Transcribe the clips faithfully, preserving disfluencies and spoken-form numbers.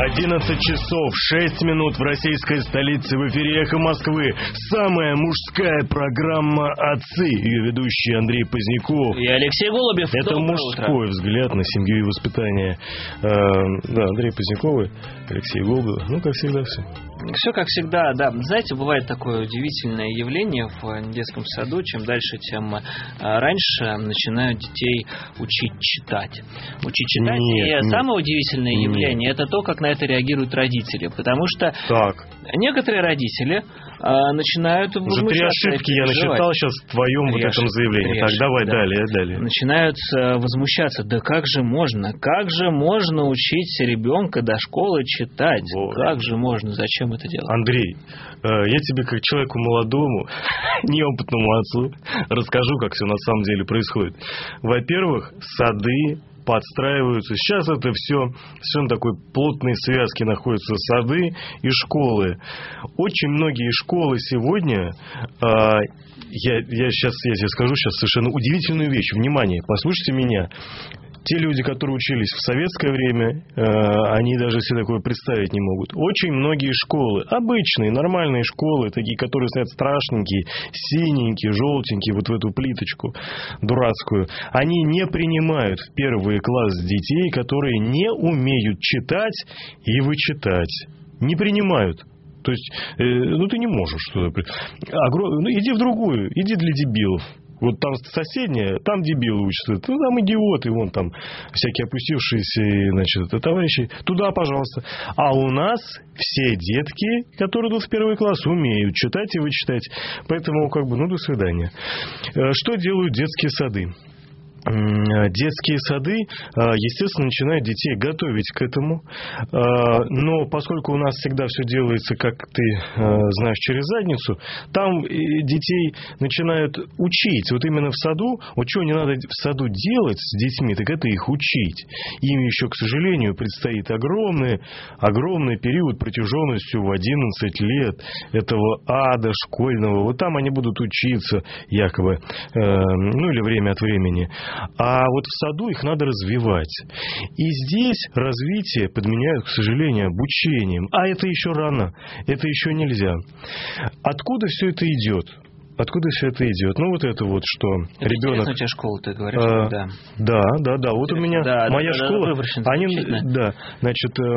одиннадцать часов шесть минут в российской столице. В эфире «Эхо Москвы». Самая мужская программа «Отцы». Ее ведущий Андрей Поздняков. И Алексей Голубев. Это Доброе мужской утро. взгляд на семью и воспитание. Э, да, Андрей Поздняков, Алексей Голубев. Ну, как всегда, все. Все как всегда, да. Знаете, бывает такое удивительное явление в детском саду. Чем дальше, тем раньше начинают детей учить читать. Учить читать. Нет, и нет. самое удивительное Нет. явление — это то, как на это реагируют родители. Потому что Так. некоторые родители а, начинают Уже три ошибки я насчитал сейчас в твоем Три вот этом ошибки, заявлении. три Так, ошибки, давай да. далее, далее. Начинают э, возмущаться. Да как же можно? Как же можно учить ребенка до школы читать? Вот. Как же можно? Зачем это делать? Андрей, э, я тебе как человеку молодому, неопытному отцу, расскажу, как все на самом деле происходит. Во-первых, сады подстраиваются. Сейчас это все, все на такой плотной связке находятся сады и школы. Очень многие школы сегодня, э, я, я, сейчас, я тебе скажу сейчас совершенно удивительную вещь. Внимание, послушайте меня. Те люди, которые учились в советское время, э, они даже себе такое представить не могут. Очень многие школы, обычные, нормальные школы, такие, которые стоят страшненькие, синенькие, желтенькие, вот в эту плиточку дурацкую, они не принимают в первый класс детей, которые не умеют читать и вычитать. Не принимают. То есть, э, ну ты не можешь. Что-то... Огром... Ну, иди в другую, иди для дебилов. Вот там соседняя, там дебилы учатся, ну, там идиоты, вон там всякие опустившиеся, значит, товарищи, туда, пожалуйста. А у нас все детки, которые идут в первый класс, умеют читать и вычитать. Поэтому, как бы, ну, до свидания. Что делают детские сады? Детские сады, естественно, начинают детей готовить к этому, но поскольку у нас всегда все делается, как ты знаешь, через задницу, там детей начинают учить. Вот именно в саду, вот чего не надо в саду делать с детьми, так это их учить. Им еще, к сожалению, предстоит огромный, огромный период протяженностью в одиннадцать лет этого ада школьного. Вот там они будут учиться, якобы, ну или время от времени. А вот в саду их надо развивать. И здесь развитие подменяют, к сожалению, обучением. А это еще рано. Это еще нельзя. Откуда все это идет? Откуда все это идет? Ну, вот это вот, что это ребенок... у тебя школа, ты говоришь, а, да. Да, да, да. Вот у меня да, моя да, школа... Да, они, да, значит, э,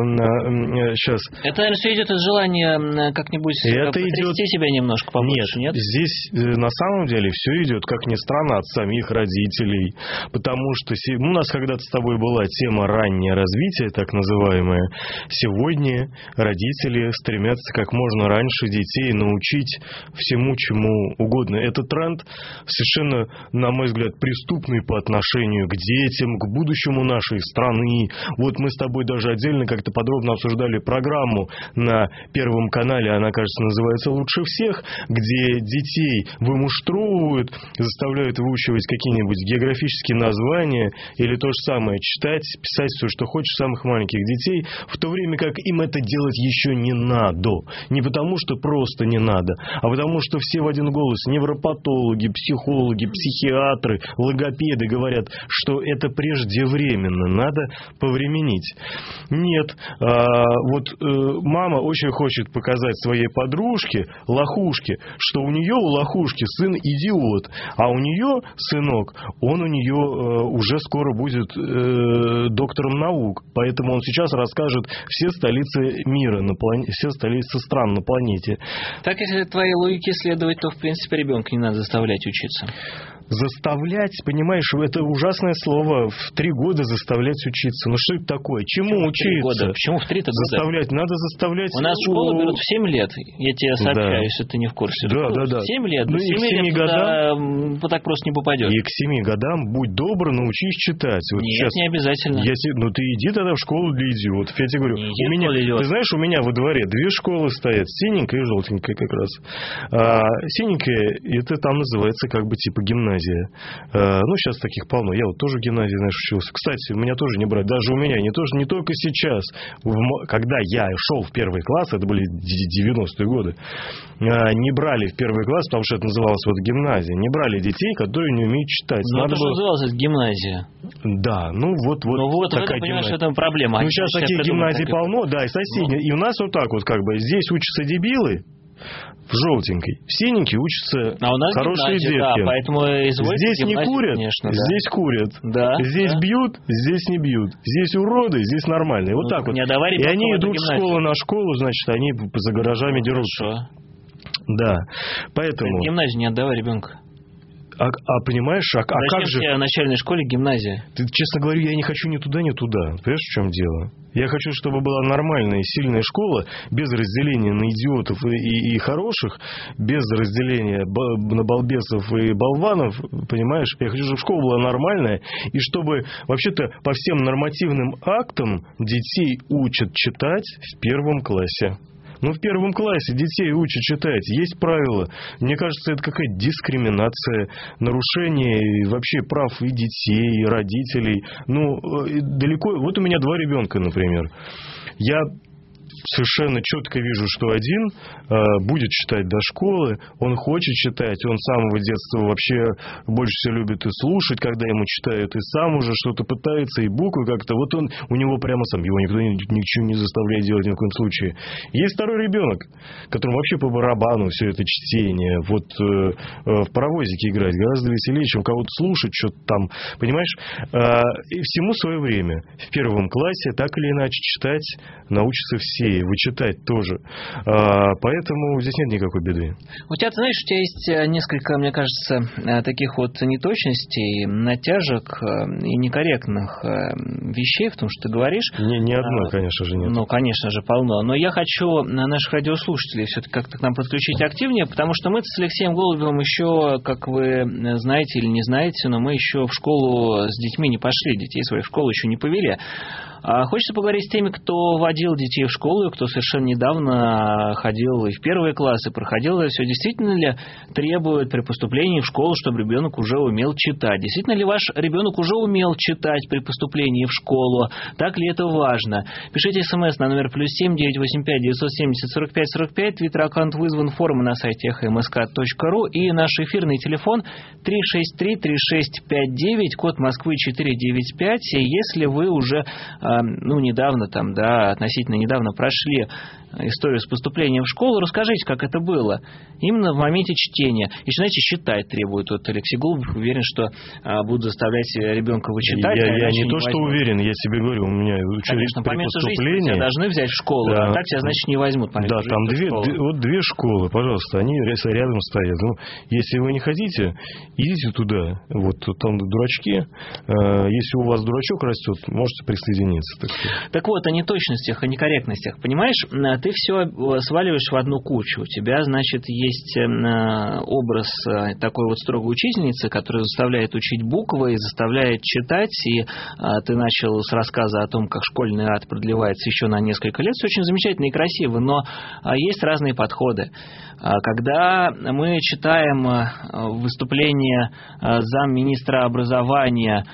э, сейчас... Это, наверное, все идет из желания как-нибудь это потрясти идет... себя немножко побольше, нет? Нет, здесь э, на самом деле все идет, как ни странно, от самих родителей. Потому что ну, у нас когда-то с тобой была тема раннее развитие, так называемое. Сегодня родители стремятся как можно раньше детей научить всему, чему угодно. Это тренд совершенно, на мой взгляд, преступный по отношению к детям, к будущему нашей страны. Вот мы с тобой даже отдельно как-то подробно обсуждали программу на Первом канале, она, кажется, называется «Лучше всех», где детей вымуштровывают, заставляют выучивать какие-нибудь географические названия или то же самое, читать, писать все, что хочешь, самых маленьких детей, в то время как им это делать еще не надо. Не потому, что просто не надо, а потому, что все в один голос невропатологи, психологи, психиатры, логопеды говорят, что это преждевременно, надо повременить. Нет, а, вот э, мама очень хочет показать своей подружке, лохушке, что у нее, у лохушки, сын идиот, а у нее сынок, он у нее э, уже скоро будет э, доктором наук, поэтому он сейчас расскажет все столицы мира, на плане... все столицы стран на планете. Так, если твоей логике следовать, то, в принципе, ребенка не надо заставлять учиться. Заставлять, понимаешь, это ужасное слово. В три года заставлять учиться. Ну что это такое? Чему Почему учиться? Года? Почему в три-то года? Заставлять. Надо заставлять. У нас в школу берут в семь лет. Я тебе сообщаю, да. если ты не в курсе. Да, да, да. В семь лет. Ну, в семь семи лет годам, туда так просто не попадешь. И к семи годам, будь добр, научись читать. Вот Нет, сейчас не обязательно. Я тебе, ну ты иди тогда в школу для идиотов. Я тебе говорю, не у меня, ты знаешь, у меня во дворе две школы стоят. Синенькая и желтенькая как раз. А, синенькая, это там называется как бы типа гимназия. гимназия. Ну, сейчас таких полно. Я вот тоже в гимназии, знаешь, учился. Кстати, меня тоже не брали. Даже у меня, не, тоже, не только сейчас. Когда я шел в первый класс, это были девяностые годы, не брали в первый класс, потому что это называлось вот гимназия. Не брали детей, которые не умеют читать. Ну, это было... называлось гимназия. Да, ну вот, вот ну, вот такая это, гимназия. Это проблема. Ну, сейчас таких гимназий как... полно, да, и соседние. Ну. И у нас вот так вот, как бы, здесь учатся дебилы, в желтенькой. В синенькой учатся а у нас хорошие гимназия, детки. Да, поэтому здесь не курят, конечно, да. здесь курят. Да, здесь да. бьют, здесь не бьют. Здесь уроды, здесь нормальные. Вот ну, так вот. И они идут в школу на школу, значит, они за гаражами ну, дерутся. Хорошо. Да. Поэтому... В гимназию не отдавай ребенка. А, а понимаешь, а, а как же... в начальной школе гимназия? Ты, честно говоря, я не хочу ни туда, ни туда. Понимаешь, в чем дело? Я хочу, чтобы была нормальная и сильная школа, без разделения на идиотов и, и, и хороших, без разделения на балбесов и болванов, понимаешь? Я хочу, чтобы школа была нормальная, и чтобы вообще-то по всем нормативным актам детей учат читать в первом классе. Ну, в первом классе детей учат читать. Есть правила. Мне кажется, это какая-то дискриминация, нарушение вообще прав и детей, и родителей. Ну, далеко... Вот у меня два ребенка, например. Я совершенно четко вижу, что один э, будет читать до школы, он хочет читать, он с самого детства вообще больше всего любит и слушать, когда ему читают, и сам уже что-то пытается, и буквы как-то. Вот он, у него прямо сам, его никто ничего не заставляет делать ни в коем случае. Есть второй ребенок, которому вообще по барабану все это чтение, вот э, э, в паровозике играть гораздо веселее, чем кого-то слушать, что-то там, понимаешь? Э, и всему свое время. В первом классе так или иначе читать научатся все. Вычитать тоже. А, поэтому здесь нет никакой беды. У тебя, ты знаешь, у тебя есть несколько, мне кажется, таких вот неточностей, натяжек и некорректных вещей в том, что ты говоришь. Не, ни одной, конечно же, нет. Ну, конечно же, полно. Но я хочу наших радиослушателей все-таки как-то к нам подключить активнее, потому что мы с Алексеем Голубевым еще, как вы знаете или не знаете, но мы еще в школу с детьми не пошли, детей своих в школу еще не повели. Хочется поговорить с теми, кто водил детей в школу, кто совершенно недавно ходил и в первые классы, проходил это все. Действительно ли требует при поступлении в школу, чтобы ребенок уже умел читать? Действительно ли ваш ребенок уже умел читать при поступлении в школу? Так ли это важно? Пишите смс на номер плюс семь девятьсот восемьдесят пять девятьсот семьдесят сорок пять сорок пять. Твиттер-аккаунт вызван, форумы на сайте эхо эм эс ка точка ру и наш эфирный телефон три шесть три три шесть пять девять, код Москвы четыре девять пять. Если вы уже ну, недавно, там, да, относительно недавно прошли историю с поступлением в школу, расскажите, как это было. Именно в моменте чтения. Еще, знаете, считать требует. Вот Алексей Голубев уверен, что а, будут заставлять ребенка вычитать. Я, а я не, не то, возьмут. что уверен, я тебе говорю, у меня Конечно, при по месту поступлении... жизни тебя должны взять в школу, да. А так тебя, значит, не возьмут. По да, там две, две, вот две школы, пожалуйста, они рядом стоят. Ну, если вы не хотите, идите туда. Вот там дурачки. Если у вас дурачок растет, можете присоединиться. Так, так вот, о неточностях, о некорректностях. Понимаешь, ты все сваливаешь в одну кучу. У тебя, значит, есть образ такой вот строгой учительницы, которая заставляет учить буквы и заставляет читать. И ты начал с рассказа о том, как школьный ад продлевается еще на несколько лет. Все очень замечательно и красиво, но есть разные подходы. Когда мы читаем выступление замминистра образования,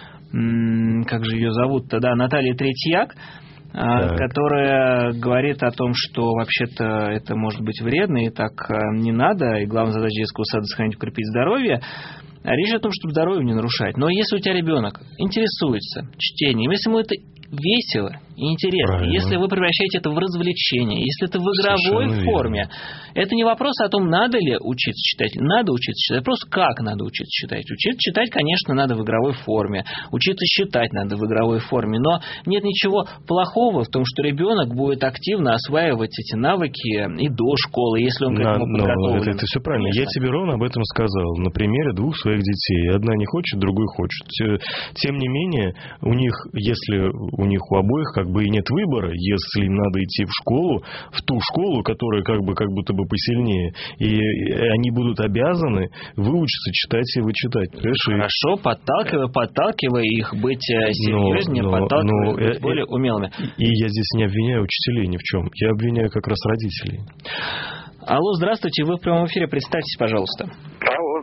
как же ее зовут-то, да, Натальи Третьяк, так. которая говорит о том, что вообще-то это может быть вредно и так не надо, и главная задача детского сада сохранить, укрепить здоровье. Речь о том, чтобы здоровье не нарушать. Но если у тебя ребенок интересуется чтением, если ему это весело и интересно, правильно. Если вы превращаете это в развлечение, если это в игровой совершенно форме, верно. Это не вопрос о том, надо ли учиться читать. Надо учиться читать. Вопрос, как надо учиться читать. Учиться читать, конечно, надо в игровой форме. Учиться считать надо в игровой форме. Но нет ничего плохого в том, что ребенок будет активно осваивать эти навыки и до школы, если он к этому на, подготовлен. Это, это все правильно. Конечно. Я тебе ровно об этом сказал. На примере двух своих детей. Одна не хочет, другой хочет. Тем не менее, у них, если у них у обоих как бы и нет выбора, если им надо идти в школу, в ту школу, которая как бы как будто бы посильнее, и они будут обязаны выучиться читать и вычитать. Хорошо, подталкивая, подталкивая их быть серьезнее, но, подталкивая но, быть э, более умелыми. И я здесь не обвиняю учителей ни в чем. Я обвиняю как раз родителей. Алло, здравствуйте, вы в прямом эфире, представьтесь, пожалуйста. Алло,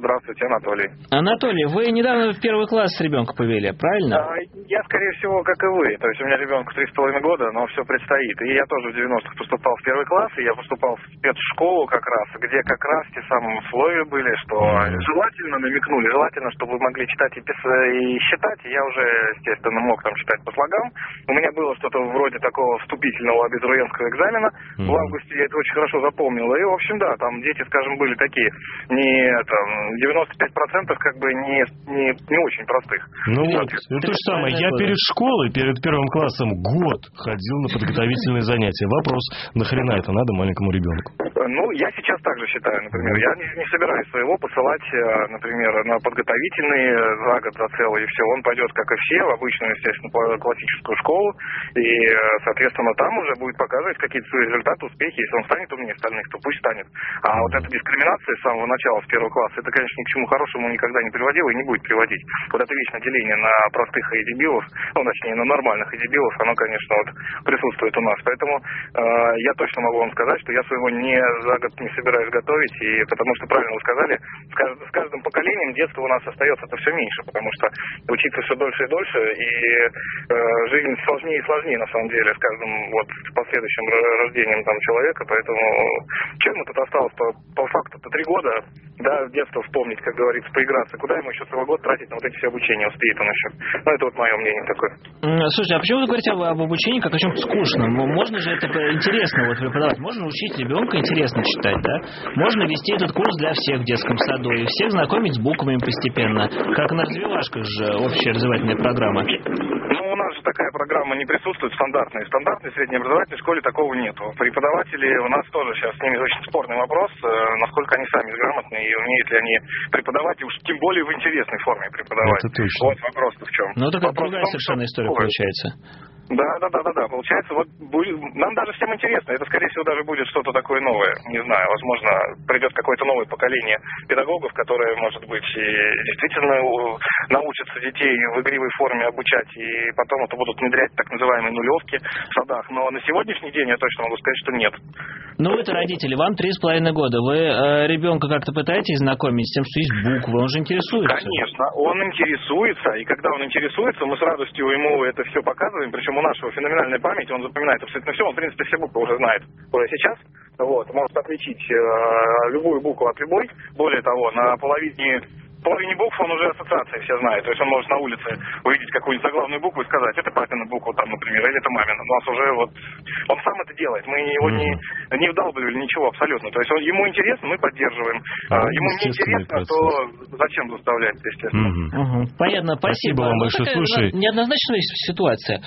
Здравствуйте, Анатолий. Анатолий, вы недавно в первый класс ребенка повели, правильно? А, я, скорее всего, как и вы. То есть у меня ребенку три с половиной года, но все предстоит. И я тоже в девяностых поступал в первый класс, и я поступал в спецшколу как раз, где как раз те самые условия были, что желательно намекнули, желательно, чтобы вы могли читать и писать, и считать. И я уже, естественно, мог там читать по слогам. У меня было что-то вроде такого вступительного абитуриентского экзамена. Mm-hmm. В августе я это очень хорошо запомнил. И, в общем, да, там дети, скажем, были такие, не там, девяносто пять процентов как бы не, не, не очень простых. Ну вот, это то же самое. Я перед школой, перед первым классом год ходил на подготовительные занятия. Вопрос, нахрена это надо маленькому ребенку? Ну, я сейчас также считаю, например, я не, не собираюсь своего посылать, например, на подготовительные за год, за целый, и все. Он пойдет, как и все, в обычную, естественно, классическую школу, и, соответственно, там уже будет показывать какие-то свои результаты, успехи. Если он станет умнее остальных, то пусть станет. А вот эта дискриминация с самого начала, с первого класса, это, конечно, ни к чему хорошему никогда не приводило и не будет приводить. Вот это вечное деление на простых и дебилов, ну, точнее, на нормальных и дебилов, оно, конечно, вот присутствует у нас. Поэтому э, я точно могу вам сказать, что я своего не за год не собираюсь готовить, и потому что, правильно вы сказали, с, кажд, с каждым поколением детства у нас остается это все меньше, потому что учиться все дольше и дольше, и э, жизнь сложнее и сложнее, на самом деле, с каждым вот последующим рождением там человека, поэтому чем мы тут осталось по, по факту-то три года, да, детство вспомнить, как говорится, поиграться, куда ему еще целый год тратить на вот эти все обучения, успеет он еще. Ну, это вот мое мнение такое. Слушайте, а почему вы говорите об, об обучении как о чем-то скучном? Можно же это интересно вот преподавать, можно учить ребенка интересно читать, да? Можно вести этот курс для всех в детском саду и всех знакомить с буквами постепенно, как на развивашках же общая образовательная программа. Ну, у нас же такая программа не присутствует стандартной. В стандартной среднеобразовательной школе такого нету. Преподаватели у нас тоже сейчас с ними очень спорный вопрос, насколько они сами грамотны и умеют ли они преподавать, и уж тем более в интересной форме преподавать. Это точно. Вот вопрос-то в чем. Ну, такая вопрос другая совершенно история получается. Да, да, да, да, да. Получается, вот будет, нам даже всем интересно. Это, скорее всего, даже будет что-то такое новое. Не знаю, возможно, придет какое-то новое поколение педагогов, которые, может быть, и действительно научатся детей в игривой форме обучать, и потом это будут внедрять так называемые нулевки в садах. Но на сегодняшний день я точно могу сказать, что нет. Ну, вы-то родители, вам три с половиной года. Вы э, ребенка как-то пытаетесь знакомить с тем, что есть буквы? Он же интересуется. Конечно, он интересуется, и когда он интересуется, мы с радостью ему это все показываем, причем у нашего феноменальная память, он запоминает абсолютно все, он, в принципе, все буквы уже знает уже сейчас, вот, может отличить э, любую букву от любой, более того, на половине половине букв он уже ассоциации все знает. То есть он может на улице увидеть какую-нибудь заглавную букву и сказать, это папина буква, там, например, или это мамина. У нас уже вот... Он сам это делает. Мы его не, не вдалбливали ничего абсолютно. То есть он, ему интересно, мы поддерживаем. А, ему не интересно, то зачем заставлять, естественно. Угу. Угу. Понятно, спасибо. Спасибо вам большое. Слушай... Неоднозначная ситуация.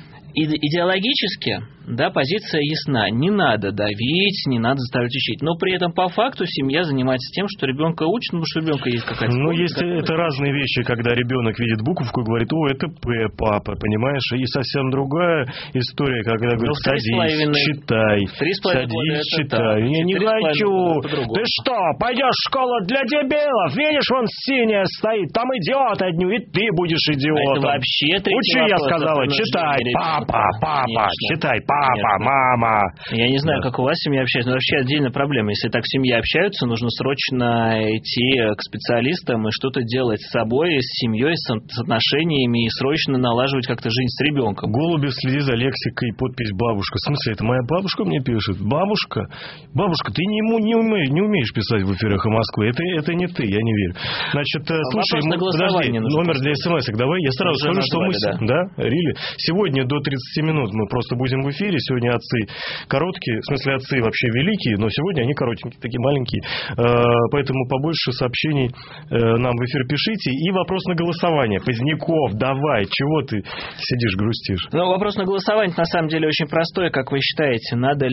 Идеологически, да, позиция ясна. Не надо давить, не надо заставлять учить. Но при этом по факту семья занимается тем, что ребенка учит, потому что у ребенка есть какая-то... Ну, есть это разные вещи, когда ребенок видит буковку и говорит, о, это П, папа, понимаешь? И совсем другая история, когда говорит, ну, садись, читай, садись, читай. Я не хочу. Ты что, пойдешь в школу для дебилов? Видишь, вон синяя стоит, там идиот одни, и ты будешь идиотом. Это вообще учи, я сказала, читай, папа. Папа, папа, конечно, читай, папа, конечно. Мама. Я не знаю, да. как у вас семья общается, но вообще отдельная проблема. Если так в семье общаются, нужно срочно идти к специалистам и что-то делать с собой, с семьей, с отношениями и срочно налаживать как-то жизнь с ребенком. Голубев, следи за лексикой, подпись бабушка. В смысле, это моя бабушка мне пишет? Бабушка? Бабушка, ты не, не, умеешь, не умеешь писать в эфирах Москвы. Это, это не ты, я не верю. Значит, а слушай, мы, подожди, номер для смс-ок давай. Я сразу скажу, что мы... Да? Да? Рили? Сегодня до тридцати минут мы просто будем в эфире. Сегодня отцы короткие, в смысле отцы вообще великие, но сегодня они коротенькие, такие маленькие. Поэтому побольше сообщений нам в эфир пишите. И вопрос на голосование. Поздняков, давай, чего ты сидишь, грустишь? Ну, вопрос на голосование на самом деле очень простой. Как вы считаете, надо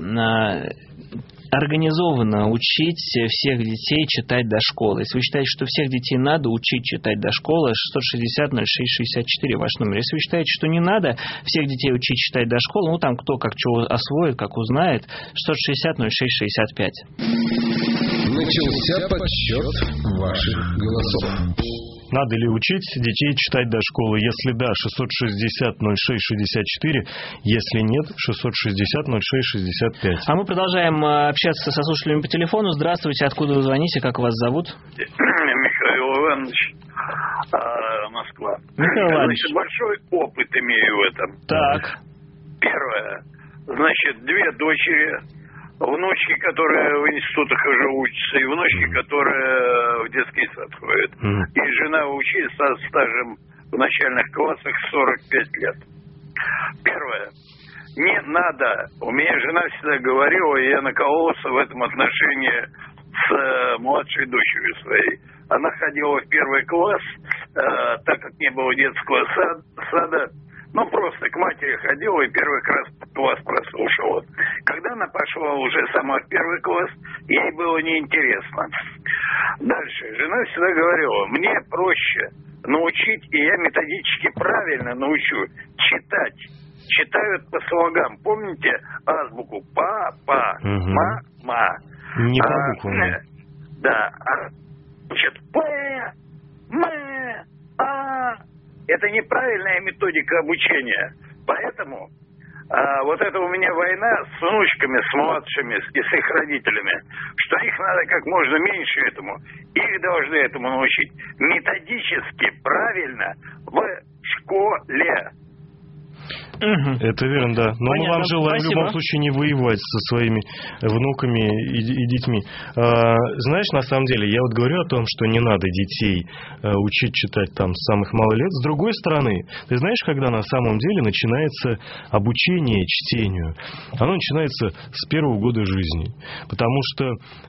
ли организованно учить всех детей читать до школы? Если вы считаете, что всех детей надо учить читать до школы, шестьсот шестьдесят ноль шесть шестьдесят четыре ваш номер. Если вы считаете, что не надо всех детей учить читать до школы, ну там кто как чего освоит, как узнает, шестьсот шестьдесят ноль шесть шестьдесят пять. Начался подсчет ваших голосов. Надо ли учить детей читать до школы? Если да, шестьсот шестьдесят ноль шесть шестьдесят четыре. Если нет, шестьсот шестьдесят ноль шесть шестьдесят пять. А мы продолжаем общаться со слушателями по телефону. Здравствуйте, откуда вы звоните, как вас зовут? Михаил Иванович, Москва. Михаил Иванович. Значит, большой опыт имею в этом. Так. Первое. Значит, две дочери, внучки, которые в институтах уже учатся, и внучки, которые в детский сад ходят. Mm. И жена училась со стажем в начальных классах сорок пять лет. Первое. Не надо. У меня жена всегда говорила, и я накололся в этом отношении с э, младшей дочерью своей. Она ходила в первый класс, э, так как не было детского сад, сада, ну, просто к матери ходила и первый класс, класс прослушала. Когда она пошла уже сама в первый класс, ей было неинтересно. Дальше. Жена всегда говорила, мне проще научить, и я методически правильно научу читать. Читают по слогам. Помните азбуку? Па-па, Угу. ма-ма. Не по А, буквам. э, Да. А, значит, П, М, А. Это неправильная методика обучения. Поэтому а, вот это у меня война с внучками, с младшими и с их родителями, что их надо как можно меньше этому. Их должны этому научить методически правильно в школе. Угу. Это верно, да. Но Понятно. мы вам желаем Спасибо. в любом случае не воевать со своими внуками и, и детьми. А, знаешь, на самом деле, я вот говорю о том, что не надо детей а, учить читать там с самых малых лет. С другой стороны, ты знаешь, когда на самом деле начинается обучение чтению? Оно начинается с первого года жизни. Потому что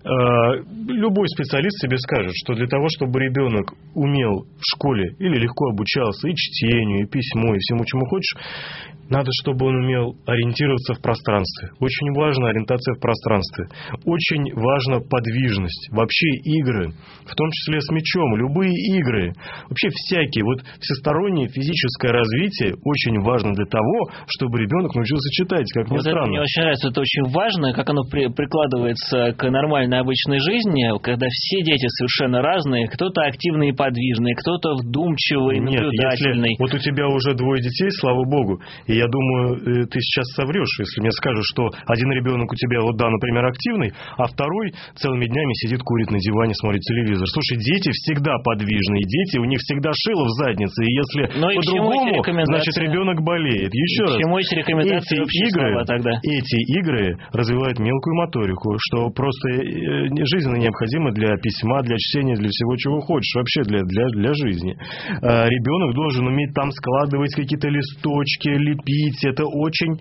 а, любой специалист тебе скажет, что для того, чтобы ребенок умел в школе или легко обучался и чтению, и письму, и всему, чему хочешь, надо, чтобы он умел ориентироваться в пространстве. Очень важна ориентация в пространстве. Очень важна подвижность. Вообще игры, в том числе с мячом, любые игры, вообще всякие. Вот всестороннее физическое развитие очень важно для того, чтобы ребенок научился читать, как ни Вот это странно. мне очень нравится, это очень важно, как оно при, прикладывается к нормальной обычной жизни, когда все дети совершенно разные, кто-то активный и подвижный, кто-то вдумчивый, Нет, наблюдательный. если вот у тебя уже двое детей, слава богу, и я думаю, ты сейчас соврешь, если мне скажешь, что один ребенок у тебя, вот да, например, активный, а второй целыми днями сидит, курит на диване, смотрит телевизор. Слушай, дети всегда подвижные, дети, у них всегда шило в заднице, и если Но и по-другому, значит, ребенок болеет. Еще И раз, к чему эти рекомендации эти общие игры, слова тогда? эти игры развивают мелкую моторику, что просто э, жизненно необходимо для письма, для чтения, для всего, чего хочешь, вообще для, для, для жизни. А, ребенок должен уметь там складывать какие-то листочки, лепить. Это очень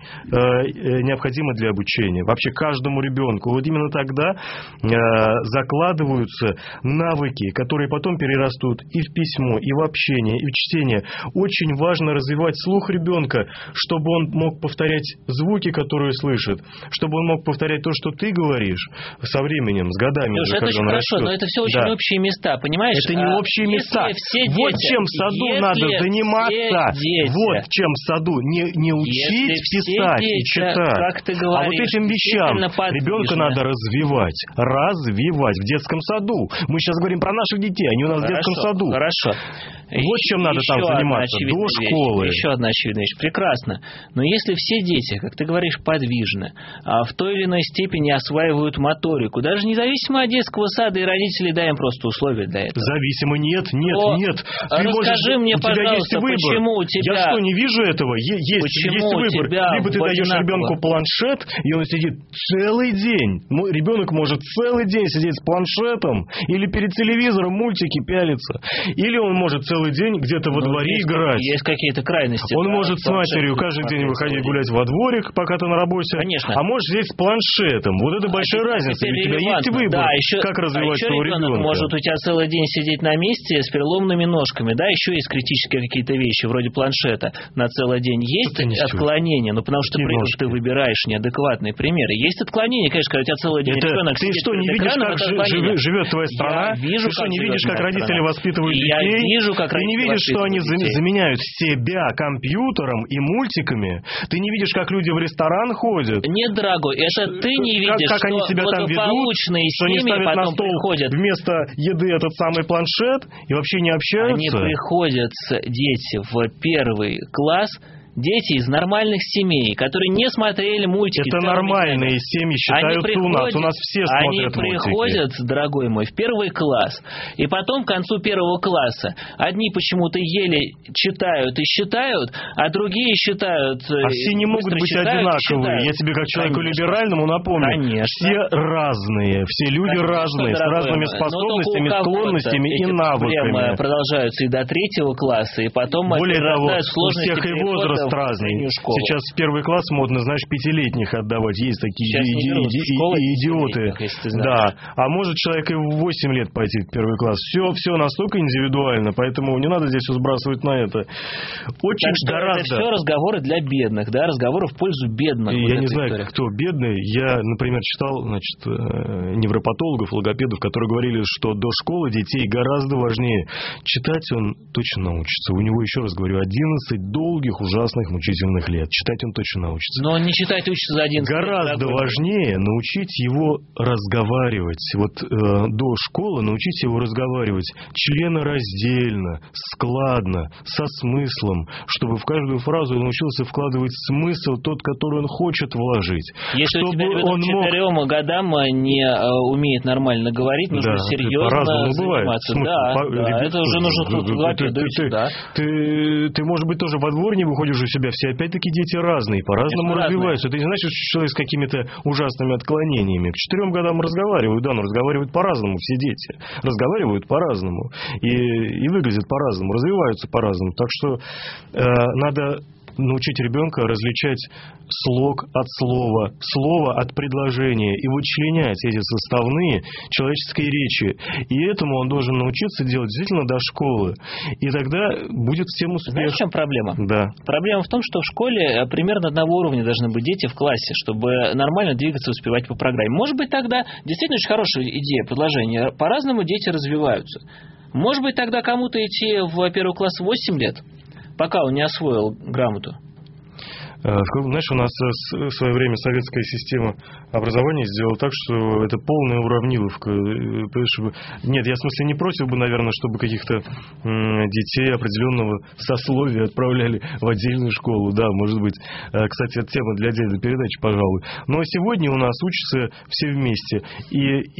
э, необходимо для обучения. Вообще каждому ребенку. Вот именно тогда э, закладываются навыки, которые потом перерастут и в письмо, и в общение, и в чтение. Очень важно развивать слух ребенка, чтобы он мог повторять звуки, которые слышит, чтобы он мог повторять то, что ты говоришь со временем, с годами. Слушай, уже, это когда очень он хорошо, растет. но это все очень Да. общие места, понимаешь? Это не А общие если места. все Вот дети, чем в саду если надо все заниматься. дети, Вот чем в саду. Не, не учить Если все писать дети, и читать. как ты а говоришь, вот этим вещам действительно подвижны. ребенка надо развивать. Развивать в детском саду. Мы сейчас говорим про наших детей, они у нас Хорошо, в детском саду. Хорошо. Вот чем надо Еще там одна заниматься. очевидная До вещь, школы. Еще одна очевидная вещь. Прекрасно. Но если все дети, как ты говоришь, подвижны, а в той или иной степени осваивают моторику, даже независимо от детского сада и родителей, дай им просто условия для этого. Зависимо нет, нет, То нет. Ты расскажи можешь, мне, у тебя пожалуйста, есть выбор. почему у тебя... Я что, не вижу этого? Е- есть, Почему есть у выбор. тебя Либо ты в даешь одинаково- ребенку планшет, и он сидит целый день. М- Ребенок может целый день сидеть с планшетом или перед телевизором мультики пялиться. Или он может целый день где-то во Ну, дворе есть, играть. Есть какие-то крайности. Он да, может с планшет матерью будет каждый смотреть день выходить целый гулять во дворик, пока ты на работе. Конечно. А может сидеть с планшетом. Вот это большая А разница. теперь Ведь у тебя есть релевантно. выбор, Да, еще, как развивать а еще своего ребенок ребенка. может у тебя целый день сидеть на месте с переломными ножками. Да, еще есть критические какие-то вещи, вроде планшета на целый день. Есть отклонения, ну потому что Немножко. ты выбираешь неадекватные примеры. Есть отклонения, конечно, когда у тебя целый день это, ребенок ты сидит что, не перед видишь, экраном, как это живет, живет твоя страна? Я вижу, ты что, как не живет видишь, как моя родители страна. воспитывают Я детей? вижу, как ты не родители видишь, что они детей. заменяют себя компьютером и мультиками? Ты не видишь, как люди в ресторан ходят? Нет, дорогой, это ты не видишь, как, как они что себя там ведут, благополучные что они семьи ставят на потом стол приходят. вместо еды этот самый планшет и вообще не общаются? Они приходят, дети, в первый класс, дети из нормальных семей, которые не смотрели мультики. Это нормальные семьи считаются у нас. У нас все смотрят Они мультики. приходят, дорогой мой, в первый класс. И потом к концу первого класса одни почему-то еле читают и считают, а другие считают... А все не могут быть одинаковые. Я тебе как человеку Конечно. либеральному напомню. Конечно. Все разные. Все люди Конечно, разные, с дорогой разными мой. способностями, склонностями и эти навыками. проблемы продолжаются и до третьего класса, и потом Более того, перерастают в у сложности всех и перехода возраст в разный. среднюю школу. Сейчас в первый класс модно, знаешь, пятилетних отдавать. Есть такие Сейчас не иди- берут в иди- школы и- идиоты. пятилетних, если ты знаешь. Да. А может человек и в восемь лет пойти в первый класс. Все, все настолько индивидуально, поэтому не надо здесь все сбрасывать на это. Очень Так что гораздо... это все разговоры для бедных, да, разговоры в пользу бедных. И вот я этой не знаю, истории. кто бедный. Я, например, читал, значит, э, невропатологов, логопедов, которые говорили, что до школы детей гораздо важнее. Читать он точно научится. У него, еще раз говорю, одиннадцать долгих, ужасных, мучительных лет. Читать он точно научится. Но он не читать учится за одиннадцать лет. Гораздо дорогой. важнее научить его разговаривать. Вот э, до школы научить его разговаривать членораздельно, складно, со смыслом, чтобы в каждую фразу он научился вкладывать смысл тот, который он хочет вложить. Если чтобы у тебя ребенок он к мог... четырем годам не э, умеет нормально говорить, нужно Да, серьезно по-разному бывает. заниматься. Смысл, Да, по- да, ребят, это уже нужно ты- тут ты- логопеду ты- идти, ты- да. Ты, ты, может быть, тоже во двор не выходишь у себя, все опять-таки дети разные, по-разному Конечно, развиваются. Это не значит, что человек с какими-то ужасными отклонениями. К четырем годам разговаривают, да, но разговаривают по-разному все дети. Разговаривают по-разному. И, и выглядят по-разному, развиваются по-разному. Так что э, надо научить ребенка различать слог от слова, слово от предложения и вычленять эти составные человеческой речи. И этому он должен научиться делать действительно до школы. И тогда будет всем успех. Знаешь, в чем проблема? Да. Проблема в том, что в школе примерно одного уровня должны быть дети в классе, чтобы нормально двигаться и успевать по программе. Может быть, тогда действительно очень хорошая идея, предложение. По-разному дети развиваются. Может быть, тогда кому-то идти в первый класс в восемь лет, пока он не освоил грамоту. Знаешь, у нас в свое время советская система образования сделала так, что это полная уравниловка. Нет, я в смысле не против бы, наверное, чтобы каких-то детей определенного сословия отправляли в отдельную школу. Да, может быть. Кстати, это тема для отдельной передачи, пожалуй. Но сегодня у нас учатся все вместе. И,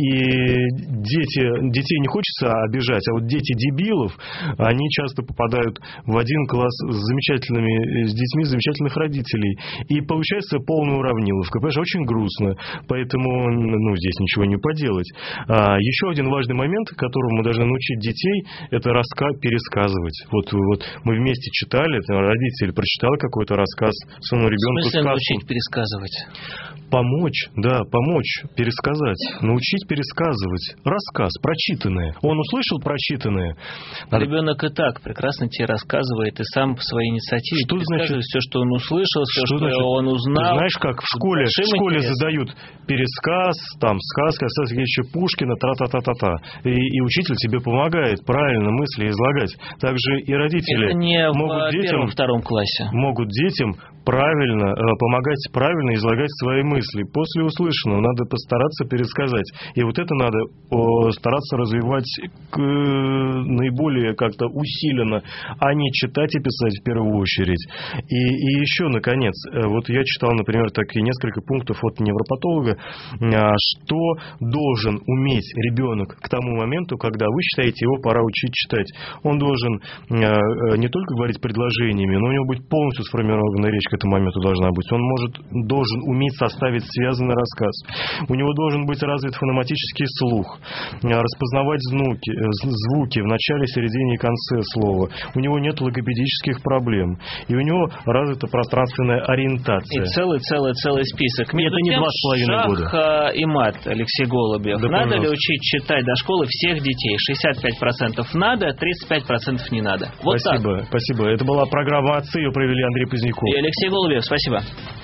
и дети, детей не хочется обижать, а вот дети дебилов, они часто попадают в один класс с замечательными, с детьми замечательных родителей. И получается полная уравниловка. Понимаешь, очень грустно. Поэтому, ну, здесь ничего не поделать. А, еще один важный момент, которому мы должны научить детей, это раска- пересказывать. Вот, вот мы вместе читали, родитель прочитал какой-то рассказ своему ребенку. В смысле сказку. научить пересказывать? Помочь, да, помочь пересказать, научить пересказывать. Рассказ, прочитанное. Он услышал прочитанное. Надо... Ребенок и так прекрасно тебе рассказывает, и сам по своей инициативе что пересказывает значит... все, что он услышал, все, что, что значит... он узнал. Ты знаешь, как в школе, в школе интересом. задают пересказ, там, сказка, сказка еще Пушкина, тра-та-та-та-та. И, и учитель тебе помогает правильно мысли излагать. Также и родители Это не могут в детям, первом-втором классе. могут детям правильно, помогать правильно излагать свои мысли. После услышанного надо постараться пересказать. И вот это надо стараться развивать к, наиболее как-то усиленно, а не читать и писать в первую очередь. И, и еще, наконец, вот я читал, например, такие несколько пунктов от невропатолога, что должен уметь ребенок к тому моменту, когда вы считаете, его пора учить читать. Он должен не только говорить предложениями, но у него будет полностью сформированная речь к этому моменту должна быть. Он может, должен уметь составить связанный рассказ. У него должен быть развит фонематический слух, распознавать звуки, звуки в начале, середине и конце слова. У него нет логопедических проблем. И у него развита пространственная государственная ориентация. И целый-целый-целый список. Между это не два с половиной года. Шах и мат, Алексей Голубев. Да, надо пожалуйста. ли учить читать до школы всех детей? шестьдесят пять процентов надо, тридцать пять процентов не надо. Вот спасибо, так. спасибо. Это была программа «Отцы», ее провели Андрей Поздняков. И Алексей Голубев, спасибо.